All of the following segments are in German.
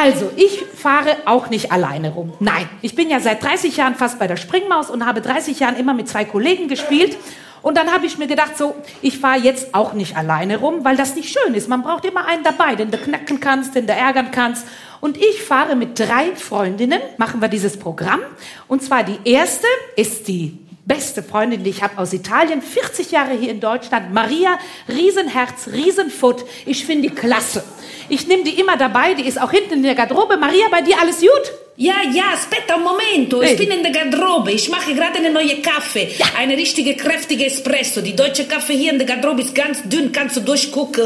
Also, ich fahre auch nicht alleine rum. Nein, ich bin ja seit 30 Jahren fast bei der Springmaus und habe 30 Jahren immer mit 2 Kollegen gespielt. Und dann habe ich mir gedacht, so, ich fahre jetzt auch nicht alleine rum, weil das nicht schön ist. Man braucht immer einen dabei, den du knacken kannst, den du ärgern kannst. Und ich fahre mit 3 Freundinnen, machen wir dieses Programm. Und zwar die erste ist die beste Freundin, die ich habe aus Italien, 40 Jahre hier in Deutschland, Maria, Riesenherz, Riesenfoot. Ich finde die klasse. Ich nehme die immer dabei, die ist auch hinten in der Garderobe. Maria, bei dir alles gut? Ja, aspetta un momento, ich bin in der Garderobe, ich mache gerade eine neue Kaffee, eine richtige kräftige Espresso, die deutsche Kaffee hier in der Garderobe ist ganz dünn, kannst du durchgucken.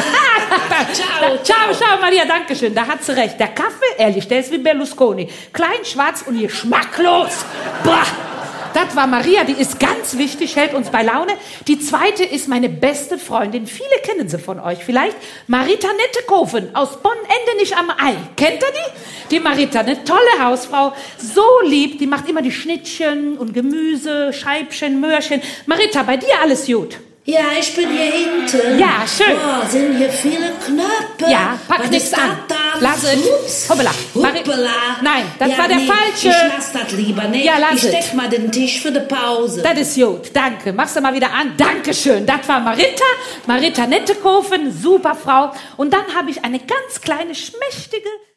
Ciao, Maria, danke schön, da hat sie recht. Der Kaffee, ehrlich, der ist wie Berlusconi, klein, schwarz und geschmacklos. Boah. Das war Maria, die ist ganz wichtig, hält uns bei Laune. Die zweite ist meine beste Freundin, viele kennen sie von euch vielleicht, Marita Nettekoven aus Bonn-Endenich am Ei. Kennt ihr die? Die Marita, eine tolle Hausfrau, so lieb, die macht immer die Schnittchen und Gemüse, Scheibchen, Möhrchen. Marita, bei dir alles gut? Ja, ich bin hier hinten. Ja, schön. Oh, sind hier viele Knöpfe. Ja, pack nichts an. Lass es. Hoppala. Hoppala. Nein, das war der falsche. Ich lass das lieber. Nee, ja, lass ich steck mal den Tisch für die Pause. Das ist gut, danke. Machst du mal wieder an. Dankeschön. Das war Marita Nettekoven, super Frau. Und dann habe ich eine ganz kleine, schmächtige